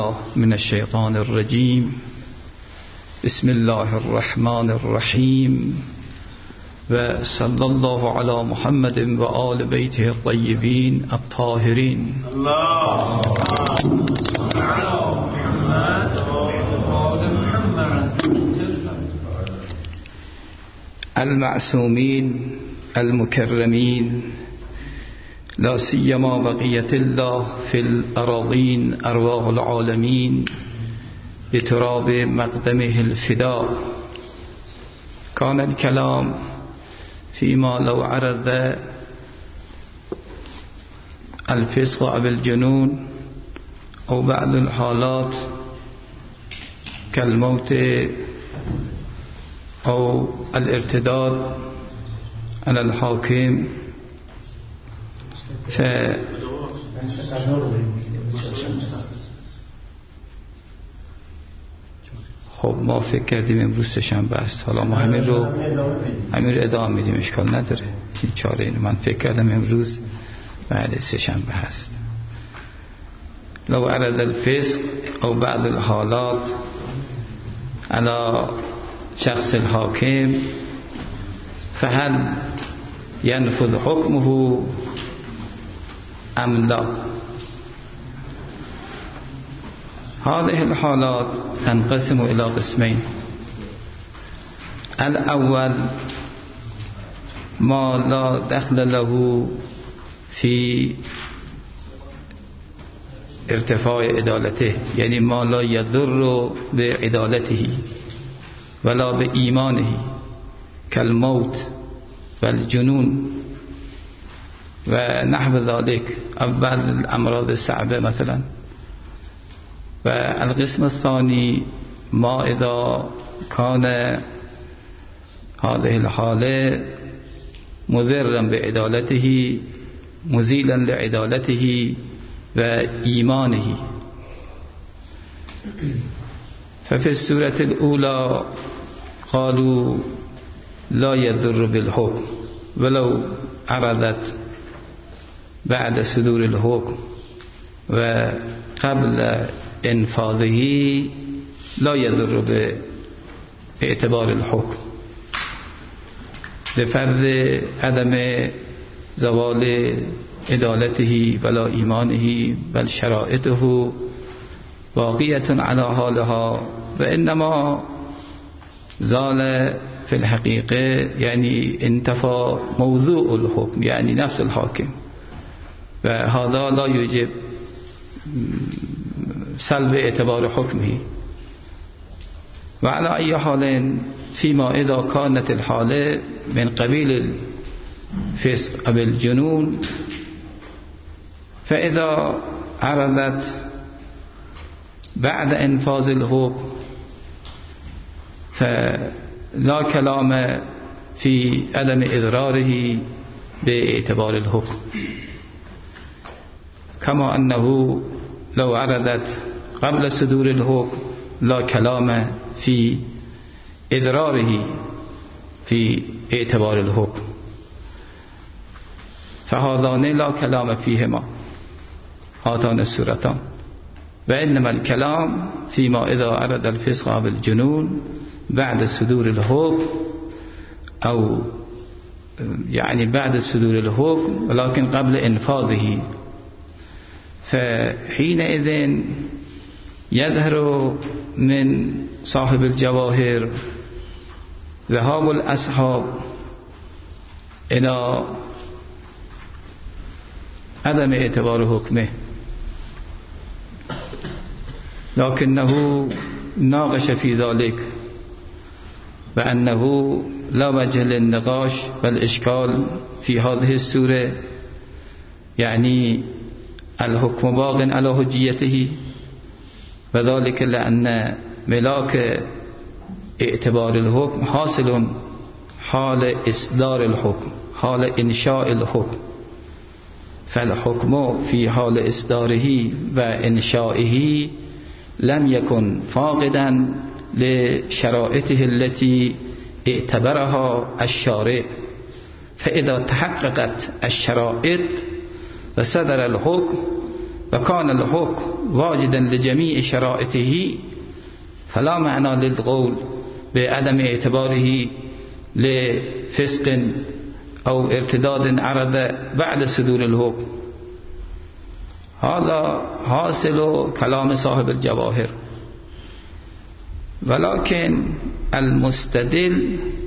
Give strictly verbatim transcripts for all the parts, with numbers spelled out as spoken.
بالله من الشيطان الرجيم. بسم الله الرحمن الرحيم، وصلى الله على محمد وآل بيته الطيبين الطاهرين. الله المعصومين المكرمين، لا سيما بقية الله في الأراضين أرواح العالمين بتراب مقدمه الفداء. كان الكلام فيما لو عرض الفسق أو الجنون أو بعض الحالات كالموت أو الارتداد على الحاكم. ف خب ما فکر کردیم امروز سه‌شنبه است، حالا ما همین رو همین رو ادامه میدیم، اشکال نداره. این چاره اینه. من فکر کردم امروز بعد سه‌شنبه هست. لو عرض الفسق او بعض الحالات على شخص الحاكم فهل ينفذ حكمه ام لا؟ هذه الحالات تنقسم إلى قسمين. الأول ما لا دخل له في ارتفاع عدالته، يعني ما لا يضر بعدالته ولا بإيمانه كالموت والجنون ونحو ذلك أو بعض الأمراض الصعبة مثلا. والقسم الثاني ما إذا كان هذه الحالة مضرا بعدالته مزيلا لعدالته وإيمانه. ففي السورة الأولى قالوا لا يضر بالحكم ولو عرضت بعد صدور الحكم وقبل انفاذه لا يضر باعتبار الحكم لفرض عدم زوال عدالته ولا إيمانه، بل شرائطه باقية على حالها، وإنما زال في الحقيقة يعني انتفى موضوع الحكم، يعني نفس الحاكم، وهذا لا يوجب سلب اعتبار حكمه. وعلى أي حال فيما إذا كانت الحالة من قبيل الفسق أو الجنون فإذا عرضت بعد إنفاذ الحكم فلا كلام في عدم إضراره باعتبار الحكم، كما أنه لو عرضت قبل صدور الحكم لا كلام في إضراره في اعتبار الحكم. فهذان لا كلام فيهما، هاتان السورتان. وإنما الكلام فيما إذا عرض الفسق أو الجنون بعد صدور الحكم أو يعني بعد صدور الحكم ولكن قبل إنفاذه. فحينئذ يظهر من صاحب الجواهر ذهاب الأصحاب إلى عدم اعتبار حكمه، لكنه ناقش في ذلك بأنه لا وجه للنقاش والإشكال في هذه السورة، يعني الحكم باق على حجيته، وذلك لأن ملاك اعتبار الحكم حاصل حال إصدار الحكم، حال إنشاء الحكم. فالحكم في حال إصداره وإنشائه لم يكن فاقدا لشرائطه التي اعتبرها الشارع. فإذا تحققت الشرائط وصدر الحكم و کان الحکم واجدا لجمیع شرائطه فلا معنى للقول بعدم اعتباره لفسق او ارتداد عرض بعد صدور الحكم. هذا حاصل كلام صاحب الجواهر. ولكن المستدل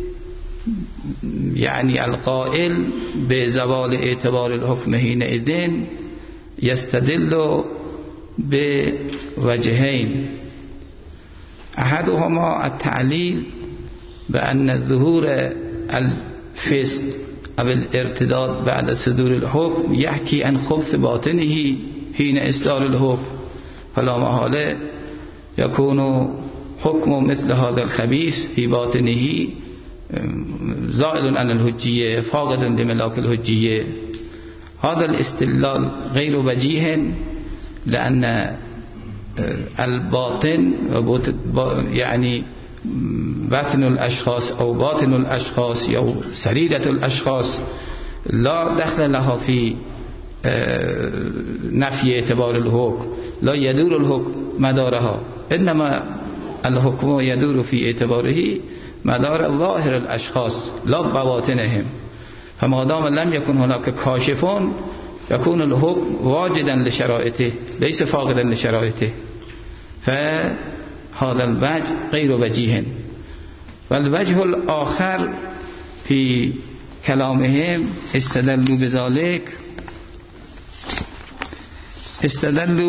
يعني القائل بزوال اعتبار الحكم حينئذ يستدل بوجهين، احدهما التعليل بأن ظهور الفسق او الارتداد بعد صدور الحكم يحكي عن خبث باطنه حين إصدار الحكم، فلا محالة يكون حكم مثل هذا الخبيث في باطنه زائل عن الحجية فاقد لملاك الحجية. هذا الاستدلال غير وجيه، لأن الباطن يعني باطن الأشخاص أو باطن الأشخاص أو سريرة الأشخاص لا دخل لها في نفي اعتبار الحكم، لا يدور الحكم مدارها، إنما الحكم يدور في اعتباره مدار ظاهر الأشخاص لا بواطنهم. فما دام لم يكن هناك كاشفون يكون الحكم واجدا لشرائطه ليس فاقدا لشرائطه، فهذا الوجه غير وجيه. والوجه الآخر في كلامهم استدلوا بذلك استدلوا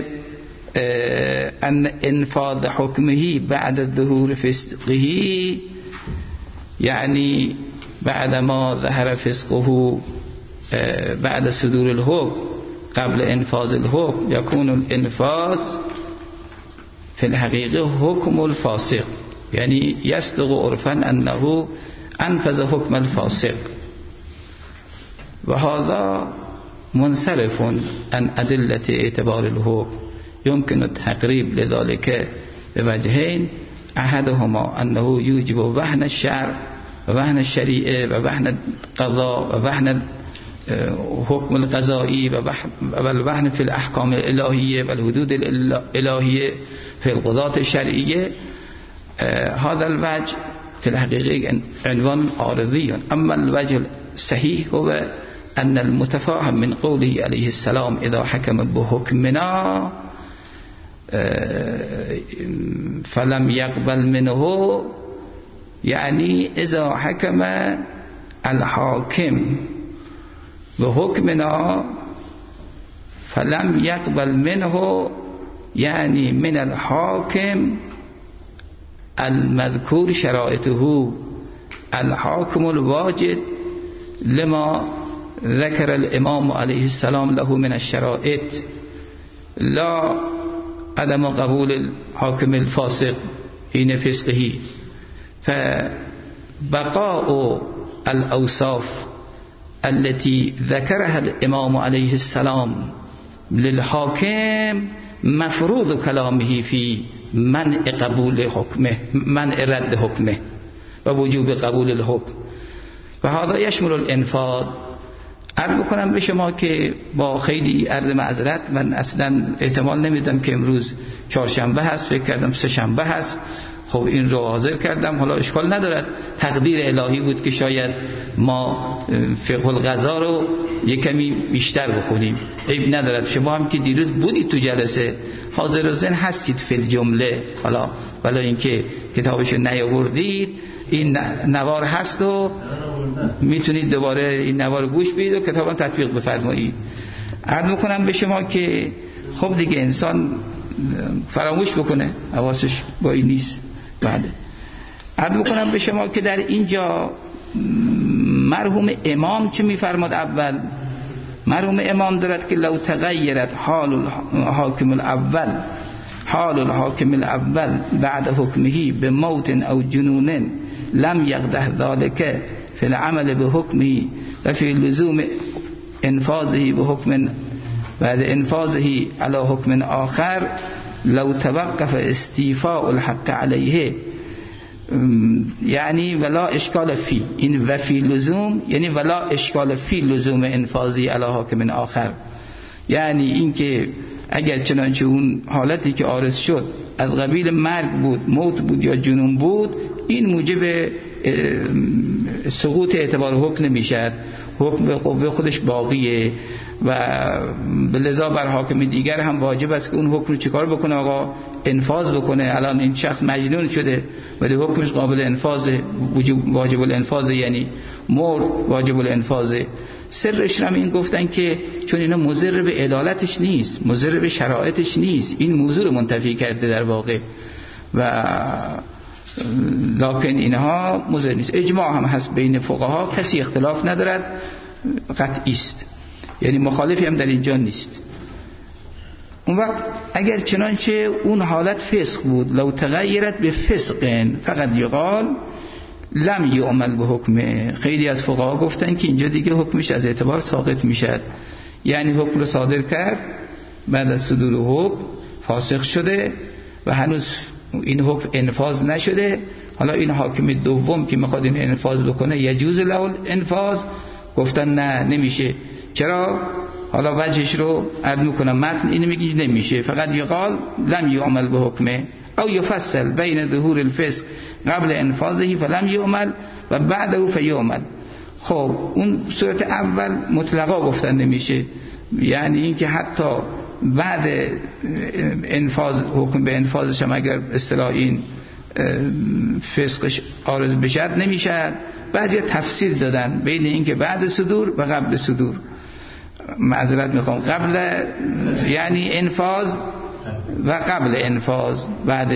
بأن انفاذ حكمه بعد ظهور فسقه، يعني بعد ما ظهر فسقه بعد صدور الحكم قبل انفاذ الحكم يكون الانفاذ في الحقيقة حكم الفاسق، يعني يصدق عرفا أنه أنفذ حكم الفاسق، وهذا منصرف عن أدلة اعتبار الحكم. يمكن التقريب لذلك بوجهين، أحدهما أنه يوجب وهن الشرع ووهن الشريعة ووهن القضاء ووهن الحكم القضائي والوهن في الأحكام الإلهية والحدود الإلهية في القضاة الشرعية. هذا الوجه في الحقيقة عنوان عارضي. أما الوجه الصحيح هو أن المتفاهم من قوله عليه السلام إذا حكم بحكمنا فلم يقبل منه، يعني إذا حكم الحاكم بحكمنا فلم يقبل منه، يعني من الحاكم المذكور شرائطه الحاكم الواجد لما ذكر الإمام عليه السلام له من الشرائط، لا عدم قبول الحاكم الفاسق حين فسقه. فبقاء الأوصاف التي ذكرها الإمام عليه السلام للحاكم مفروض كلامه في منع قبول حكمه، منع رد حكمه ووجوب قبول الحكم، وهذا يشمل الانفاذ. عرض بکنم به شما که با خیلی عرض معذرت من اصلا احتمال نمیدم که امروز چهارشنبه هست، فکر کردم سه شنبه هست، خب این رو حاضر کردم. حالا اشکال ندارد، تقدیر الهی بود که شاید ما فقه القضا رو یک کمی بیشتر بخونیم، عیب ندارد. شما هم که دیروز بودید تو جلسه حاضر و ذهن هستید فی الجمله، حالا ولی اینکه کتابشو نیاوردید این نوار هست و میتونید دوباره این نوار گوش بدید و کتابا تطبیق بفرمایید. عرض میکنم به شما که خب دیگه انسان فراموش بکنه، حواسش با این نیست. بعد عرض میکنم به شما که در اینجا مرحوم امام چه میفرماد؟ اول مرحوم امام دارد که لو تغیرت حال الحاکم الاول حال الحاکم الاول بعد حکمه به موت او جنون لم يقدح ذلك في العمل بحكمه وفي لزوم انفاذه بحكم بعد انفاذه على حكم آخر لو توقف استيفاء الحق عليه، يعني ولا اشکال فی، این و فی لزوم یعنی ولا اشکال فی لزوم انفاذی علی حاکم آخر، یعنی اینکه اگر چنانچه اون حالتی که عارض شد از قبیل مرگ بود، موت بود یا جنون بود، این موجب سقوط اعتبار حکم نمیشد. حکم به قوه خودش باقیه و لذا بر حاکم دیگر هم واجب است که اون حکم رو چیکار بکنه؟ آقا انفاذ بکنه. الان این شخص مجنون شده ولی حکمش قابل انفاذه، واجب الانفاذه، یعنی مرد واجب الانفاذه. سرش هم این گفتن که چون اینا مضر به عدالتش نیست، مضر به شرایطش نیست، این موضوع رو منتفی کرده در واقع و لکن اینها مضر نیست. اجماع هم هست بین فقها، کسی اختلاف ندارد، قطعی است، یعنی مخالفی هم در اینجا نیست. اون وقت اگر چنانچه اون حالت فسق بود، لو تغیرت به فسق فقط یقال لم یعمل به حکمه. خیلی از فقها گفتن که اینجا دیگه حکمش از اعتبار ساقط میشد، یعنی حکم رو صادر کرد، بعد از صدور حکم فاسق شده و هنوز این حکم انفاذ نشده. حالا این حاکم دوم که میخواد این انفاذ بکنه یجوز له الانفاذ، گفتن نه نمیشه. چرا؟ حالا وجهش رو عرض میکنم. متن اینو میگه نمیشه، فقط یقال لم یعمل به حکمه او یفصل بین ظهور الفسق قبل انفاذه فلم یعمل و بعده فیعمل. خب اون صورت اول مطلقا گفتن نمیشه، یعنی اینکه حتی بعد انفاذ حکم به انفاذش هم اگر اصطلاح این فسقش عارض بشد نمیشد. بعضی تفسیر دادن بین اینکه بعد صدور و قبل صدور. معذرت میخوام، قبل یعنی انفاذ و قبل انفاذ بعد.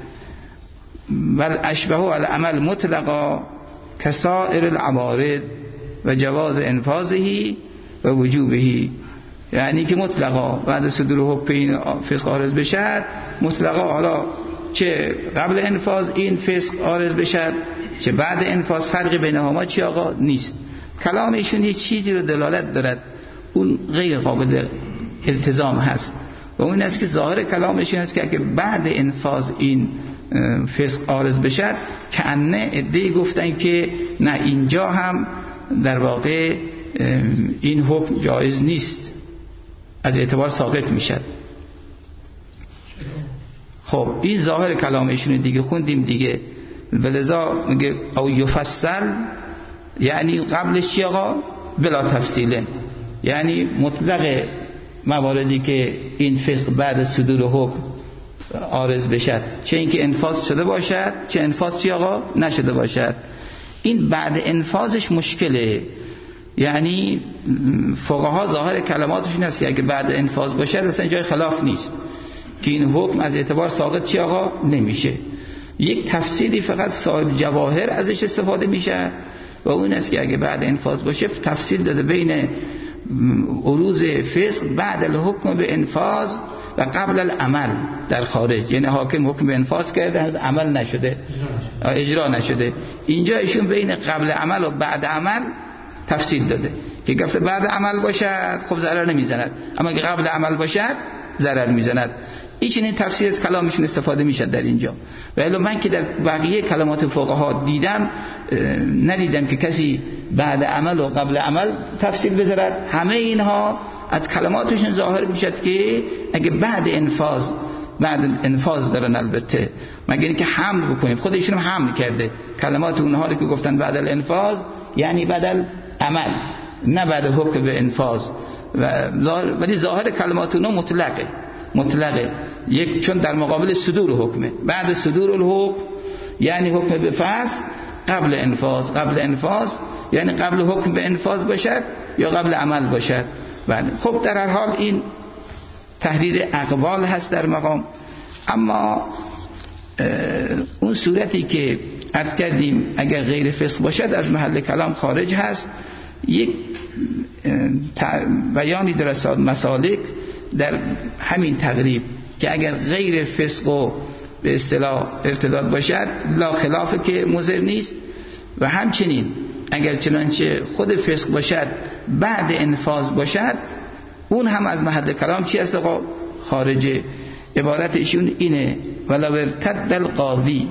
بل اشبه العمل مطلقا کسائر العوارض و جواز انفاذه و وجوبه، یعنی که مطلقا بعد صدور حکم این فسق عارض بشد، مطلقا حالا چه قبل انفاذ این فسق عارض بشد چه بعد انفاذ، فرقی بینهما چی آقا نیست. کلام ایشون یه چیزی رو دلالت دارد، اون غیر قابل التزام هست و اون است که ظاهر کلامشون هست که اگه بعد انفاذ این فسق عارض بشد که انه ادعی گفتن که نه اینجا هم در واقع این حکم جایز نیست، از اعتبار ساقط میشد. خب این ظاهر کلامشون دیگه خوندیم دیگه، ولذا میگه او یفصل، یعنی قبلش چی آقا؟ بلا تفصیله، یعنی مطلق مواردی که این فسق بعد صدور حکم عارض بشد، چه اینکه انفاذ شده باشد چه انفاذ چی آقا نشده باشد. این بعد انفاذش مشکله، یعنی فقها ظاهر کلماتشون هست که اگه بعد انفاذ باشد اصلا جای خلاف نیست که این حکم از اعتبار ساقط چی آقا نمیشه. یک تفسیری فقط صاحب جواهر ازش استفاده میشه و اون است که اگه بعد انفاذ باشه تفصیل داده بین عروض فسق بعد الحکم به انفاذ و قبل العمل در خارج، یعنی حاکم حکم به انفاذ کرده هنوز عمل نشده، اجرا نشده. اینجا ایشون بین قبل عمل و بعد عمل تفصیل داده که گفته بعد عمل باشد خب ضرر نمیزند، اما که قبل عمل باشد ضرر میزند. این چنین تفسیر از کلامشون استفاده میشد در اینجا. و الا من که در بقیه کلمات فقها دیدم ندیدم که کسی بعد عمل و قبل عمل تفصیل بذارد. همه اینها از کلماتشون ظاهر میشد که اگه بعد انفاذ بعد انفاذ دارن، البته مگر اینکه حمل بکنیم، خودشون هم حمل کرده کلمات اونها رو که گفتن بعد الانفاذ یعنی بعد عمل، نه بعد حکم به انفاذ. ولی ظاهر کلمات اونها مطلقه مطلقه یک، چون در مقابل صدور حکمه. بعد صدور الحکم یعنی حکم به فسق قبل انفاذ، قبل انفاذ یعنی قبل حکم به انفاذ باشد یا قبل عمل باشد. بله خب در هر حال این تحریر اقوال هست در مقام. اما اون صورتی که عرض کردیم اگر غیر فسق باشد از محل کلام خارج هست. یک بیانی در مسالک در همین تقریب که اگر غیر فسق و به اصطلاح ارتداد باشد لا خلافه که مضر نیست، و همچنین اگر چنانچه خود فسق باشد بعد انفاذ باشد اون هم از محل کلام چی است آقا؟ خارجه. عبارت ایشون اینه ولو ارتد القاضی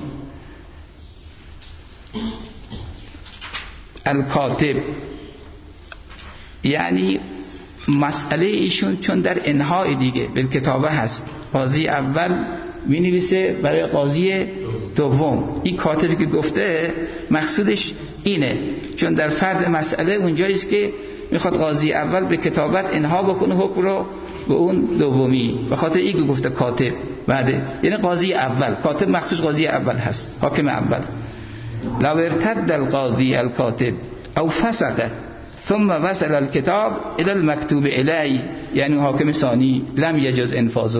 الکاتب، یعنی مسئله ایشون چون در انهای دیگه بالکتابه هست، قاضی اول می نویسه برای قاضی دوم. این کاتبی که گفته مقصودش اینه، چون در فرض مسئله اونجاییست که میخواد قاضی اول به کتابت انها بکنه حکم رو به اون دومی، به خاطر این گفته کاتب بعده، یعنی قاضی اول. کاتب مخصوص قاضی اول هست، حاکم اول. لو ارتد القاضی الکاتب او فسق ثم وصل الكتاب الى المكتوب الی، یعنی حاکم ثانی، لم یجوز انفاذه.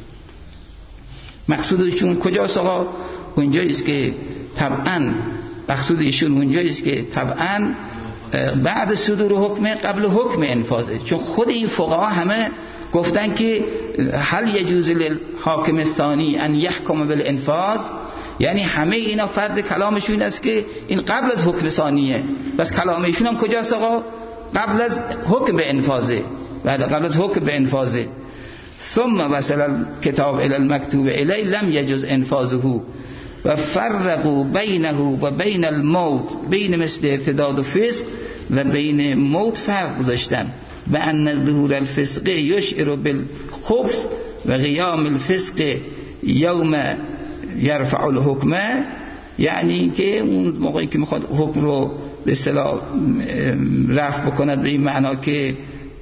مقصودشون کجاست آقا؟ اونجاییست که طبعا مقصود ایشون اونجاییست که طبعا بعد صدور حکم قبل حکم انفاذه، چون خود این فقها همه گفتن که هل یجوز للحاکم الثانی ان یحکم بالانفاذ، یعنی همه اینا فرض کلامشون است که این قبل از حکم ثانیه، بس کلامشون هم کجاست آقا؟ قبل از حکم به انفاذه، بعد قبل از حکم به انفاذه. ثم وصل الكتاب الى المكتوب الی لم یجوز انفاذه و فرقوا بینه و بین الموت، بین مثل ارتداد و فسق و بین موت فرق داشتن. و ان ظهور الفسق یشعر بالخبث و قیام الفسق یوم یرفع الحکم، یعنی که اون موقعی که میخواد حکم رو به اصطلاح رفع بکند به این معنا که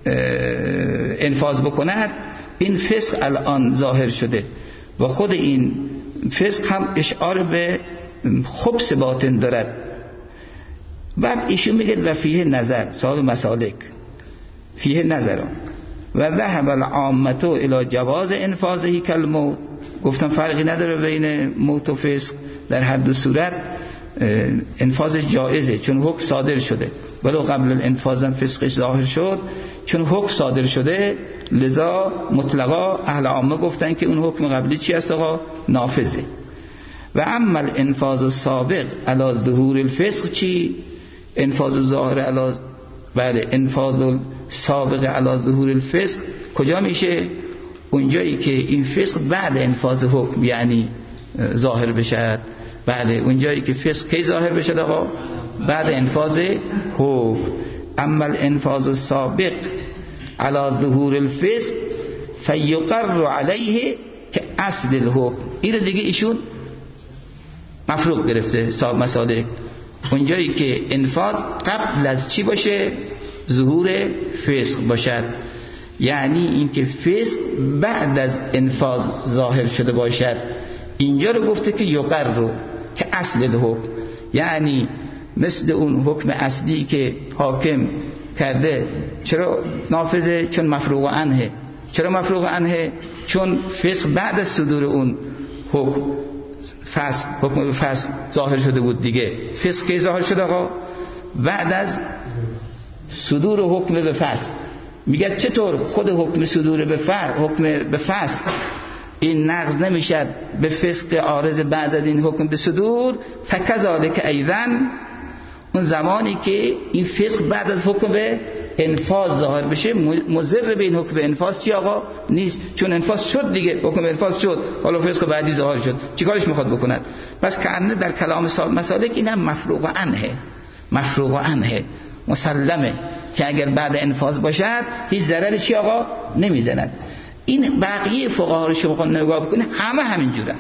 انفاذ بکند، این فسق الان ظاهر شده و خود این فسق هم اشعار به خبث باطن دارد. بعد ایشون میگه و فیه نظر، صاحب مسالک فیه نظر و ذهب العامة الى جواز انفاذه کالموت. گفتم فرقی نداره بین موت و فسق، در حد و صورت انفاذ جایزه چون حکم صادر شده، ولو قبل الانفاذ هم فسقش ظاهر شد، چون حکم صادر شده لذا مطلقا اهل عامه گفتن که اون حکم قبلی چی است آقا؟ نافذه. و اما الانفاذ السابق علی ظهور الفسق چی؟ انفاذ ظاهر علی، بله انفاذ سابق علی ظهور الفسق کجا میشه؟ اونجایی که این فسق بعد انفاذ حکم یعنی ظاهر بشه. بله اونجایی که فسق کی ظاهر بشه آقا؟ بعد انفاذ حکم. اما الانفاذ السابق علی ظهور الفسق فیقر علیه که اصل الحکم. این دیگه ایشون مفروق گرفته صاحب مسالک، اونجایی که انفاذ قبل از چی باشه؟ ظهور فسق باشد، یعنی اینکه فسق بعد از انفاذ ظاهر شده باشد. اینجا رو گفته که یقر رو که اصل الحکم، یعنی مثل اون حکم اصلی که حاکم کرده چرا نافذه؟ چون مفروغ عنه. چرا مفروغ عنه؟ چون فسق بعد از صدور اون حکم فسق، حکم فسق ظاهر شده بود دیگه. فسق کی ظاهر شده آقا؟ بعد از صدور حکم به فسق. میگه چطور خود حکم صدور به فسق، حکم به فسق این نقض نمیشد به فسق عارض بعد از این حکم به صدور؟ فکذالک ایضا اون زمانی که این فسق بعد از حکم به انفاذ ظاهر بشه مضر به این حکم به انفاذ چی آقا؟ نیست، چون انفاذ شد دیگه، حکم به انفاذ شد، حالا فسق بعدی ظاهر شد، چیکارش میخواد بکند؟ پس کأنه در کلام مسالک اینم مفروغ عنه، مفروغ عنه مسلمه که اگر بعد انفاذ باشد هیچ ضرری چی آقا نمیزند. این بقیه فقها رو شما نگاه بکنید همه همینجوره.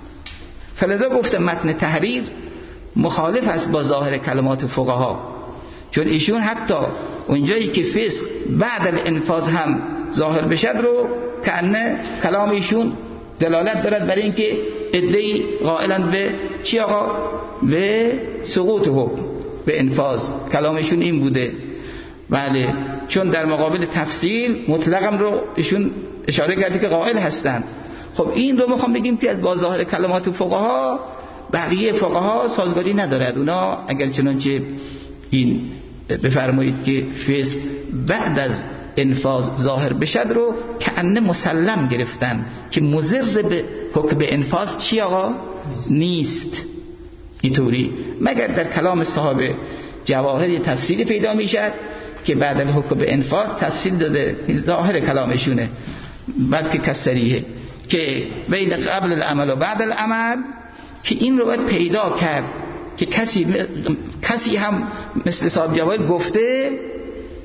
فلذا گفته متن تحریر مخالف است با ظاهر کلمات فقها، چون ایشون حتی اونجایی که فسق بعد الانفاذ هم ظاهر بشد رو کأنه کلام ایشون دلالت دارد برای اینکه ادعی قائلند به چی آقا؟ به سقوط حکم به انفاذ. کلامشون این بوده. بله، چون در مقابل تفصیل مطلقم رو ایشون اشاره کرده که قائل هستند. خب این رو میخوام بگیم که با ظاهر کلمات فقها بقیه فقها سازگاری ندارد. اونا اگر چنانچه این بفرمایید که فسق بعد از انفاذ ظاهر بشد رو کأنه مسلم گرفتن که مضر به حکم به انفاذ چی آقا؟ نیست. اینطوری مگر در کلام صاحب جواهر تفصیلی پیدا میشد که بعد از حکم به انفاذ تفصیل داده، ظاهر کلامشونه، بلکه کسریه که بین قبل العمل و بعد العمل، که این رو باید پیدا کرد که کسی کسی هم مثل صاحب جواهر گفته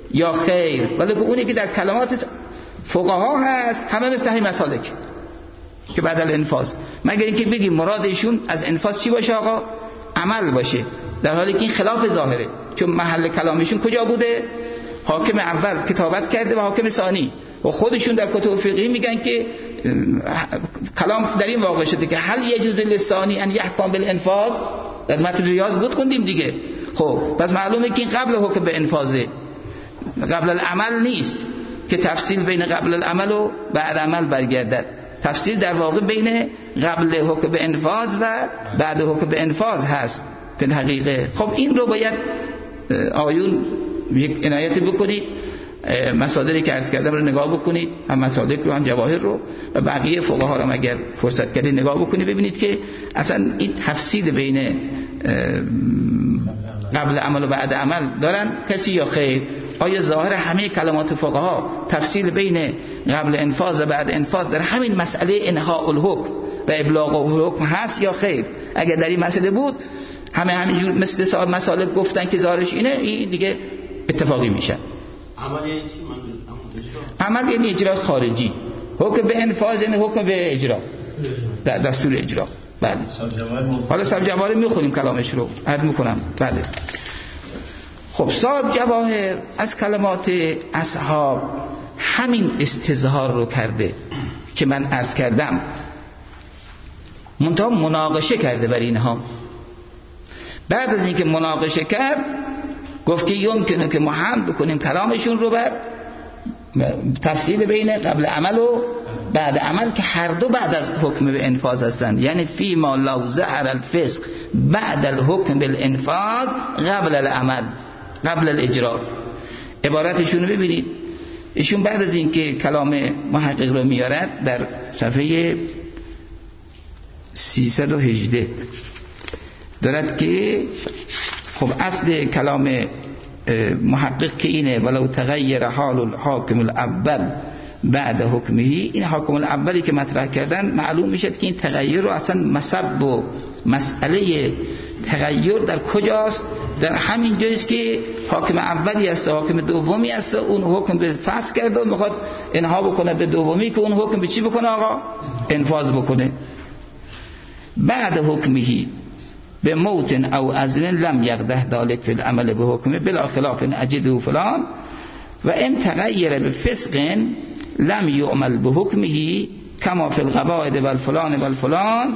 یا خیر، ولی که اونی که در کلمات فقها هست همه مثل همین مسالک که بعد الانفاذ، مگر اینکه بگیم مراد ایشون از انفاذ چی باشه آقا؟ عمل باشه، در حالی که این خلاف ظاهره، چون محل کلامشون کجا بوده؟ حاکم اول کتابت کرده و حاکم ثانی، و خودشون در کتب فقهی میگن که کلام در این واقع شده که هل یجوز للثانی ان یحکم بالانفاذ، در متن ریاض بود خوندیم دیگه. خب پس معلومه که این قبل حکم به انفاذه، قبل العمل نیست که تفصیل بین قبل العمل و بعد عمل برگردد. تفصیل در واقع بین قبل حکم به انفاذ و بعد حکم به انفاذ هست در حقیقه. خب این رو باید آیون یک عنایت بکنید، مصادری که عرض کردم رو نگاه بکنید، هم مسالک رو هم جواهر رو و بقیه فقها رو اگر فرصت کردید نگاه بکنید، ببینید که اصلا این تفصیل بین قبل عمل و بعد عمل دارن کسی یا خیر؟ آیا ظاهر همه کلمات فقها تفصیل بین قبل انفاذ و بعد انفاذ در همین مسئله انهاء الحکم و ابلاغ الحکم هست یا خیر؟ اگر در این مسئله بود همه همینجور مثل سال مسالک گفتن که ظاهرش اینه، این دیگه اتفاقی میشه. عمل یعنی چی؟ عمل یعنی اجرا خارجی، حکم به انفاذ یعنی حکم به اجرا، در دستور اجرا. بله حالا صاحب جواهر میخونیم کلامش رو عرض میکنم. بله خب صاحب جواهر از کلمات اصحاب همین استظهار رو کرده که من عرض کردم، منتها مناقشه کرده بر اینها. بعد از اینکه مناقشه کرد گفت که یمکنه که ما هم بکنیم کلامشون رو بر تفصیل بین قبل عمل و بعد عمل که هر دو بعد از حکم به انفاذ هستند، یعنی فی ما لو ظهر الفسق بعد الحکم بالانفاذ قبل العمل قبل الاجرا. عبارتشون رو ببینید، ایشون بعد از اینکه کلام محقق رو میارد در صفحه سیصد و هجده دارد که خب اصل کلام محقق که اینه ولو تغییر حال الحاکم الاول بعد حکمه، این حاکم الاولی که مطرح کردن معلوم میشه که این تغییر رو اصلا مسبب و مسئله تغییر در کجاست؟ در همین جاییست که حاکم اولی است حاکم دومی است، اون حکم به فسخ کرده و میخواد انها بکنه به دومی که اون حکم به چی بکنه آقا؟ انفاذ بکنه. بعد حکمه به موت او اذن لم یقده ذلك فی العمل به حکمه بلا خلاف اجده فلان و ام تغیر به فسق لم یعمل به حکمه کما فی القواعد والفلان والفلان.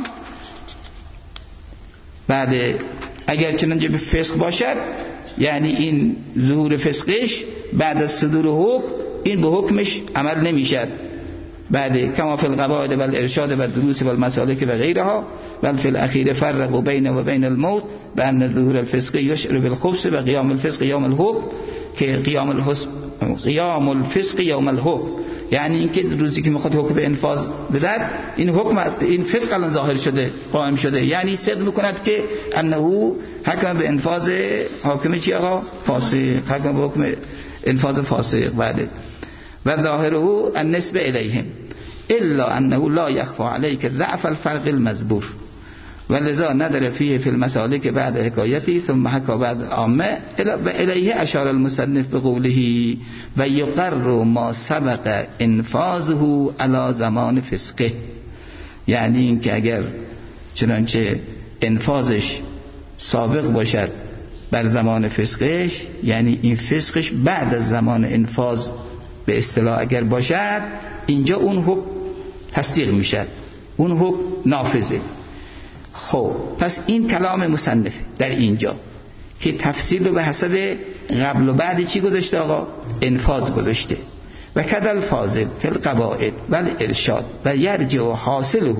بعد اگر چنانچه به فسق باشد، یعنی این ظهور فسقش بعد از صدور حکم، این به حکمش عمل نمیشد. بعد کما فی القواعد والارشاد والدروس والمسالک و غیرها بل فی الاخیر فرق بین و بین الموت بان ظهور الفسق یشعر بالخبث و قیام الفسق یوم الحکم که قیام الحسن قیام الفسق یوم الحکم، یعنی اینکه روزی که میخواد حکم به انفاذ بدهد این حکم این فسق الان ظاهر شده قائم شده، یعنی صدق میکند که انه حکم به انفاذ حاکم چی آقا؟ فاسق، حکم به حکم انفاذ فاسق. بعد و ظاهره النسبه الیهم الا انه لا يخفى عليك ضعف الفرق المذبور ولذا ندر فيه في المسالك بعد حكايته ثم حكى بعد العامه و الیه اشار المصنف بقوله و یقر ما سبق انفاذه على زمان فسقه، یعنی اینکه اگر چنانچه انفاذش سابق باشد بر زمان فسقش، یعنی این فسقش بعد از زمان انفاذ به اصطلاح اگر باشد، اینجا اون حکم تصدیق میشد، اون حکم نافذه. خب پس این کلام مصنف در اینجا که تفصیل رو به حسب قبل و بعد چی گذاشته آقا؟ انفاذ گذاشته. و کدل فاضل فی القواعد و الارشاد و یرجع حاصله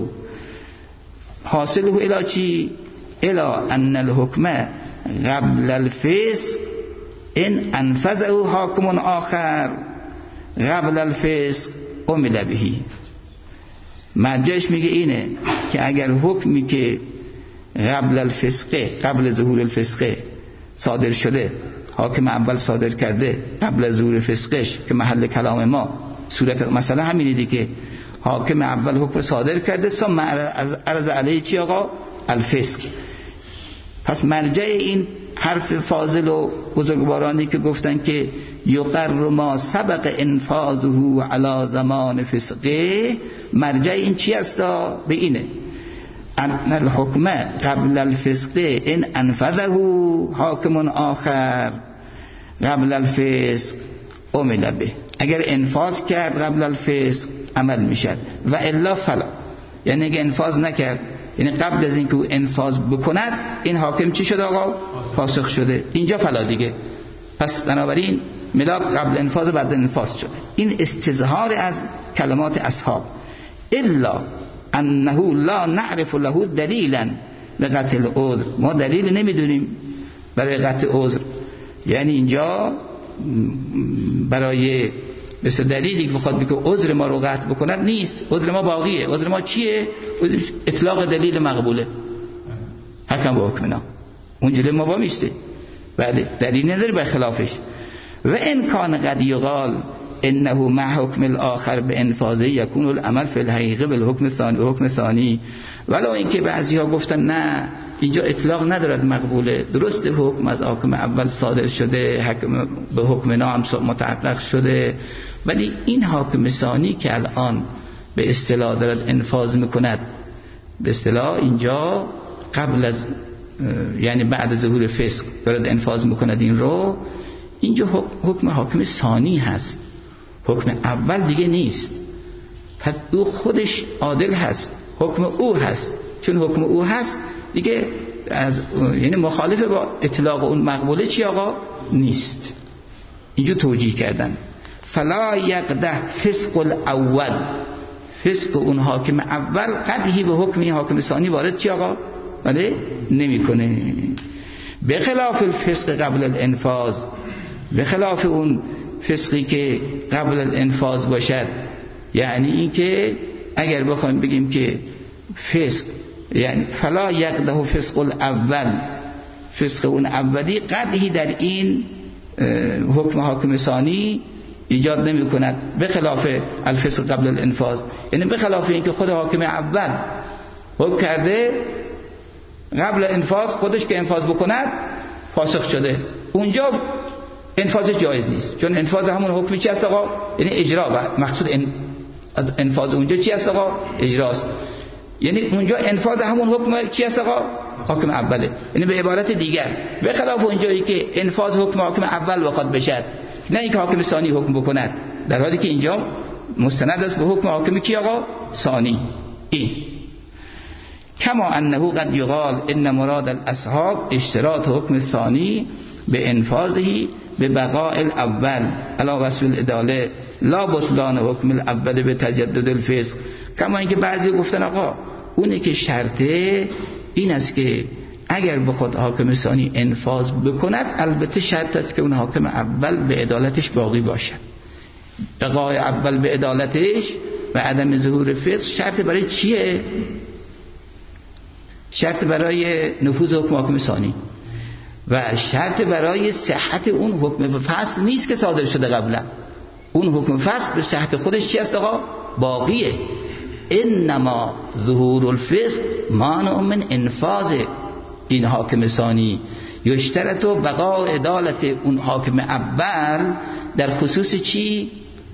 حاصله الی چی؟ الی ان الحکم قبل الفسق ان انفذه حاکم آخر قبل الفسق عمل بهی. مرجعش میگه اینه که اگر حکمی که قبل الفسقه قبل ظهور الفسقه صادر شده، حاکم اول صادر کرده قبل ظهور فسقش که محل کلام ما صورت مثلا همینه دیگه، حاکم اول حکم صادر کرده ثم عرض علیه چی آقا؟ الفسق. پس مرجع این حرف فاضل و بزرگوارانی که گفتن که یقر ما سبق انفاذه علی زمان فسقه، مرجع این چی است؟ به اینه ان الحکم قبل الفسق ان انفذه حاکم آخر قبل الفسق عمل به، اگر انفاذ کرد قبل الفسق عمل میشد و الا فلا، یعنی اگر انفاذ نکرد، یعنی قبل از اینکه او انفاذ بکند این حاکم چی شد آقا؟ فاسق شده، اینجا فلا دیگه. پس بنابراین ملاک قبل انفاذ بعد انفاذ شده. این استظهار از کلمات اصحاب. الا انه لا نعرف له دلیلا لقطع العذر، ما دلیل نمیدونیم برای قطع عذر، یعنی اینجا برای مثل دلیلی که بخواد بگه عذر ما رو قطع بکند نیست، عذر ما باقیه. عذر ما چیه؟ اطلاق دلیل مقبوله، حکم با حکمنا، اون جلوی ما وامیسته، بله دلیل نداره به خلافش. و ان کان قد یقال انه مع حکم الاخر به انفاذه یکون العمل فی الحقیقه بالحکم الثانی و حکم ثانی، ولو اینکه بعضی‌ها گفتن نه اینجا اطلاق ندارد مقبوله، درست حکم از حکم اول صادر شده، حکم به حکم نام متحقق شده، ولی این حکم ثانی که الان به اصطلاح دارد انفاذ میکند، به اصطلاح اینجا قبل از یعنی بعد ظهور فسق دارد انفاذ میکند این رو، اینجا حکم حکم ثانی هست، حکم اول دیگه نیست. پس او خودش عادل هست، حکم او هست، چون حکم او هست دیگه از یعنی مخالف با اطلاق اون مقبوله چی آقا؟ نیست. اینجا توجیه کردن فلا یقده فسق الاول، فسق اون حاکم اول قدحی به حکم این حاکم ثانی وارد چی آقا؟ بله نمیکنه. به خلاف الفسق قبل الانفاذ، به خلاف اون فسقی که قبل الانفاذ باشد، یعنی این که اگر بخوایم بگیم که فسق یعنی فلا یقده فسق الاول، فسق اون اولی قدحی در این حکم حاکم ثانی ایجاد نمی کند، به خلاف الفسق قبل الانفاذ، یعنی به خلاف این که خود حاکم اول حکم کرده قبل انفاذ خودش که انفاذ بکند فاسق شده، اونجا انفاذ جایز نیست، چون انفاذ همون حکمی چی است آقا؟ یعنی اجرا، مقصود از انفاذ اونجا چی است آقا؟ اجراست، یعنی اونجا انفاذ همون حکم چی است آقا؟ حکم اوله. یعنی به عبارت دیگر به خلاف اونجایی که انفاذ حکم حکم اول بخواد بشد، نه اینکه حاکم ثانی حکم بکند، در حالی که اینجا مستند است به حکم حاکم کی آقا؟ ثانی. این کما انه قد یقال ان مراد الاصحاب اشتراط حکم ثانی به انفاذه به بقاء الاول علی وصف العداله لا بطلان حکم الاول به تجدد الفسق، کما اینکه بعضی گفتن آقا اونی که شرطه این است که اگر بخواد حاکم ثانی انفاذ بکند البته شرط است که اون حاکم اول به عدالتش باقی باشد، بقای اول به عدالتش و عدم ظهور فسق شرط برای چیه؟ شرط برای نفوذ حکم حاکم ثانی و شرط برای صحت اون حکم فصل نیست که صادر شده قبلا، اون حکم فصل به صحت خودش چی است آقا؟ باقیه. انما ظهور الفسق مانع من انفاذ این حاکم ثانی، یشترط بقاء عدالت اون حاکم اول در خصوص چی؟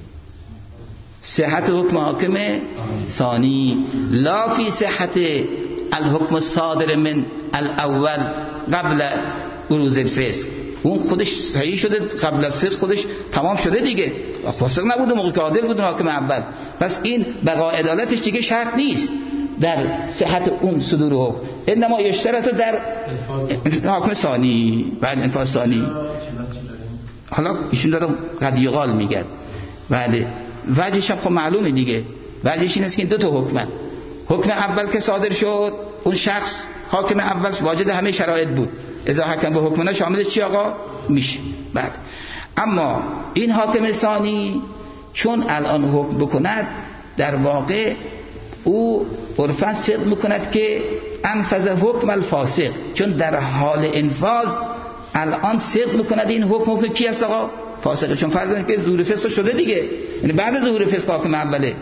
صحت حکم حاکم ثانی، لا فی صحت الحکم الصادر من الاول قبل بروز الفسق، اون خودش صحیح شده قبل از فسق خودش تمام شده دیگه، فاسق نبوده موقع که عادل بودن حاکم اول، پس این بقا عدالتش دیگه شرط نیست در صحت اون صدور حکم، انما یشترط در حکم ثانی بعد انفاذ ثانی. حالا ایشون داره قد یقال میگن، بعد وجهش هم خب معلومه دیگه، وجهش این است که دو تا حکمن، حکم اول که صادر شد اون شخص حاکم اول واجد همه شرایط بود، اذا حکم به حکمنا شامل چی آقا؟ میشه. بعد اما این حاکم ثانی چون الان حکم بکند در واقع او عرفاً صدق میکند که انفذ حکم الفاسق، چون در حال انفاذ الان صدق میکند این حکم حکم کی است آقا؟ فاسقه، چون فرض کنید که ظهور فسق شده دیگه، یعنی بعد ظهور فسق حاکم اوله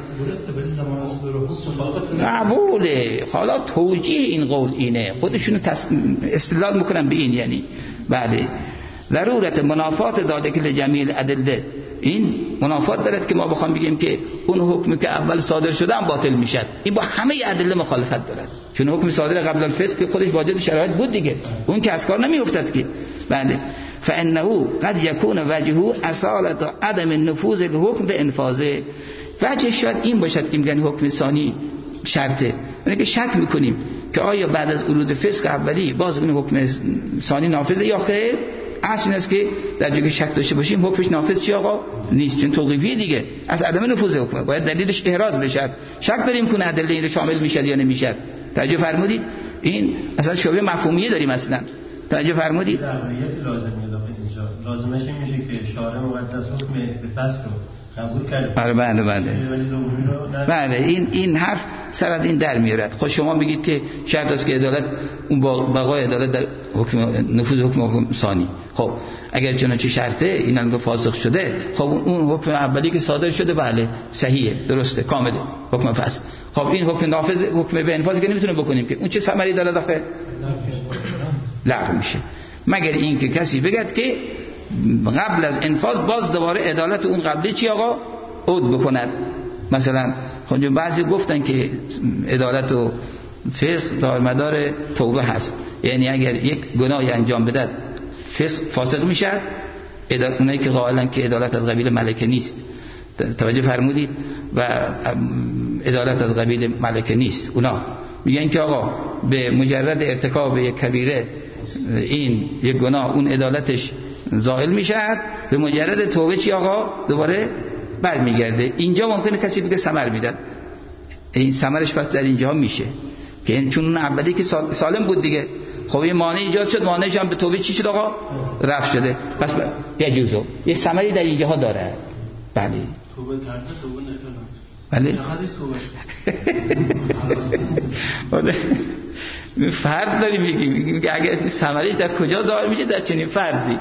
قبوله. حالا توجیه این قول اینه، خودشونو تس... استدلال میکنن به این، یعنی بله ضرورت منافات ذالک لجمیع الادله، این منافات دارد که ما بخوام بگیم که اون حکمی که اول صادر شده هم باطل میشد، این با همه ادله مخالفت دارد، چون حکم صادر قبل الفسق خودش واجد شرایط بود دیگه، اون که از کار نمیافتاد که. بله فانه قد یکون وجهه اصالت عدم النفوذ الحکم به انفاذه، وجه شاید این باشد که میگن حکم ثانی شرطه، یعنی که شک میکنیم که آیا بعد از ورود فسق اولی باز اون حکم ثانی نافذه یا خیر. اصل این است که در جایی که شک داشته باشیم حکمش نافذ چی آقا نیست، چون توقیفی دیگه از عدم نفوذ حکم باید دلیلش احراز بشه، شک داریم کنه ادله این رو شامل میشه یا نمیشه. توجه فرمودید؟ این اصلا شبهه مفهومیه داریم اصلا. توجه فرمودید؟ ضروریت لازمه داخل اینجا لازمش این میشه که شارع مقدس حکم به فسق رو قبول کرده. بله بله بله. بله این این حرف سر از این در میارد. خب شما میگید که شرط است که عدالت اون بقای عدالت در حکم نفوذ حکم حکم ثانی. خب اگر چنانچه شرطه این الان فاسق شده، خب اون حکم اولی که صادر شده بله صحیحه درسته کامله حکم فسق. خب این حکم نافذ حکم به انفاذ که نمیتونه بکنیم که اون چه ثمری داره داخل لغو میشه، مگر این که کسی بگد که قبل از انفاذ باز دوباره عدالت اون قبلی چی آقا عود بکند. مثلا خب بعضی گفتن که عدالت و فسق دار مدار توبه هست، یعنی اگر یک گناهی انجام بده فسق فاسق میشد، اونایی که قائلن که عدالت از قبیل ملکه نیست، توجه فرمودید، و عدالت از قبیل ملکه نیست، اونا میگن که آقا به مجرد ارتکاب یک کبیره این یک گناه اون عدالتش زائل میشد، به مجرد توبه چی آقا دوباره برمیگرده. اینجا ممکنه کسی بگه ثمر میدن، این ثمرش پس در اینجا میشه که چون اون اولی که سالم بود دیگه، خب یه مانع ایجاد شد، مانعش هم به توبه چی شد آقا رفع شده، پس یه جزو یه ثمری در اینجاها داره. بله توبه کرده توبه نشد. بله چقدر توبه بله فرد داریم میگیم میگیم که اگر ثمرش در کجا ظاهر میشه در چنین فرضی.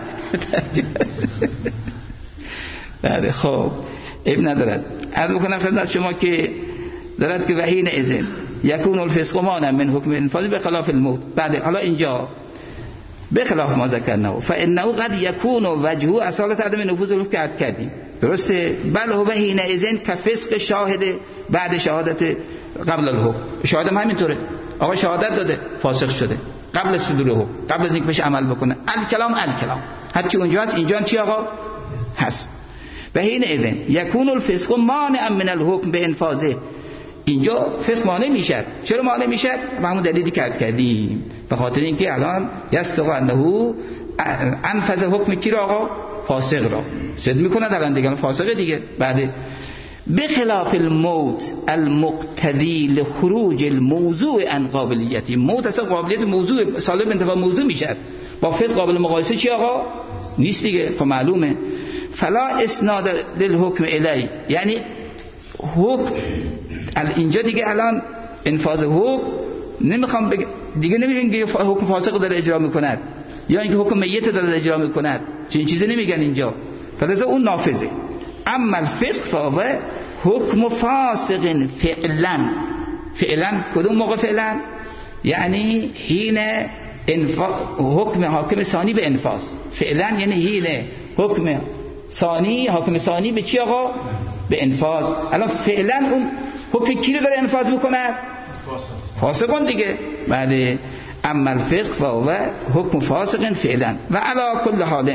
بله خب اب ندارد. عرض بکنم خدمت شما که دارد که وحین اذن یکون الفسق مانع من حکم انفاذ به خلاف الموت. بعد حالا اینجا به خلاف ما ذکرناه فانه قد یکون وجهه اصالت عدم نفوذ الحکم که عرض کردیم درسته. بل هو وحین اذن کفسق شاهد بعد شهادت قبل الحکم. شاهد هم همینطوره، آقا شهادت داده فاسق شده قبل از صدور حکم، قبل از اینکه بهش عمل بکنه. الکلام الکلام هرچی اونجا هست اینجا هم چی آقا هست. وحین اذن یکون الفسق مانع من الحکم به انفاذه. اینجا فسق مانع میشد. چرا مانع میشد؟ به همون دلیلی که عرض کردیم، به خاطر اینکه الان یستق انه انفذ حکم کی را آقا فاسق را صد میکنه الان دیگه فاسقه دیگه. بعد بخلاف الموت المقتضی لخروج الموضوع عن قابلیتی. موت اصلا قابلیت موضوع سالم انتفاع موضوع میشد، با فسق قابل مقایسه چی آقا نیست دیگه. خب معلومه فلا اسناد للحکم الی، یعنی حکم اینجا دیگه الان انفاذ حکم نمیخوام بگ... دیگه نمیگن که حکم فاسق داره اجرا میکند یا اینکه حکم میت داره اجرا میکند، چنین چیزی نمیگن اینجا، فلذا اون نافذه. اما الفسق فهو حکم فاسق فعلا. فعلا کدوم موقع فعلا؟ یعنی حین انفاذ حکم حاکم ثانی به انفاذ. فعلا یعنی حین حکم ثانی حاکم ثانی به چی آقا به انفاذ. الان فعلا اون حکم کی رو داره انفاذ میکنه؟ فاسقون دیگه. بله اما الفسق فهو حکم فاسق فعلا و علی کل حال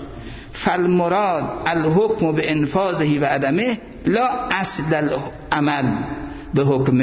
فالمراد الحکم به انفاذه و عدمه لا اصل العمل به حکم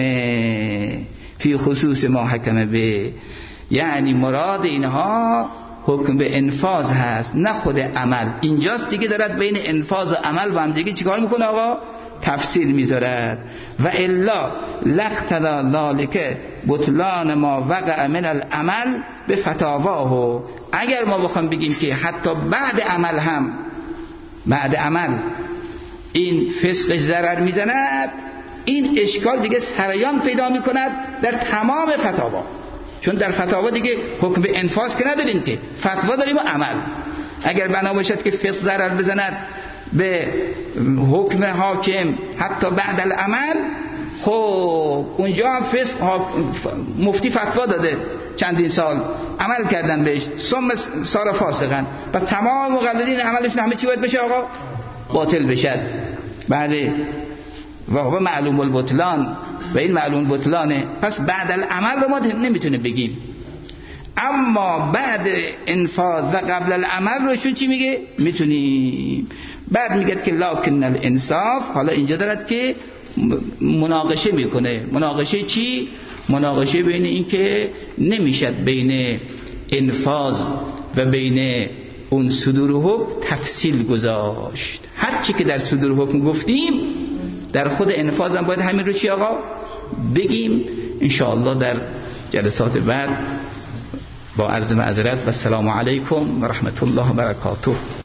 فی خصوص ما حکم به. یعنی مراد اینها حکم به انفاذ هست نه خود عمل. اینجاست دیگه دارد بین انفاذ و عمل و هم دیگه چیکار میکنه آقا تفصیل میذارد. و الا لقتضا ذلك بطلان ما وقع من العمل به فتاواه. اگر ما بخوام بگیم که حتی بعد عمل هم بعد عمل این فسقش ضرر میزند، این اشکال دیگه سریان پیدا میکند در تمام فتاوا. چون در فتاوا دیگه حکم به انفاذ که نداریم که فتوا داریم و عمل. اگر بنا باشد که فسق ضرر بزند به حکم حاکم حتی بعد العمل، خب اونجا هم فسق مفتی فتوا داده چندین سال عمل کردن بهش، ثم صار فاسقا، پس تمام مقلدین عملشون همه چی باید بشه آقا؟ باطل بشد. بله و هو معلوم البطلان، و این معلوم بطلانه. پس بعد العمل رو ما نمیتونه بگیم، اما بعد انفاذ و قبل العمل روشون چی میگه؟ میتونیم. بعد میگه که لکن الانصاف، حالا اینجا دارد که مناقشه میکنه. مناقشه چی؟ مناقشه بین این که نمیشد بین انفاذ و بین اون صدور حکم تفصیل گذاشت. هر چی که در صدور حکم گفتیم در خود انفاذ هم باید همین رو چی آقا بگیم. انشاءالله در جلسات بعد با عرض معذرت و السلام علیکم و رحمت الله و برکاته.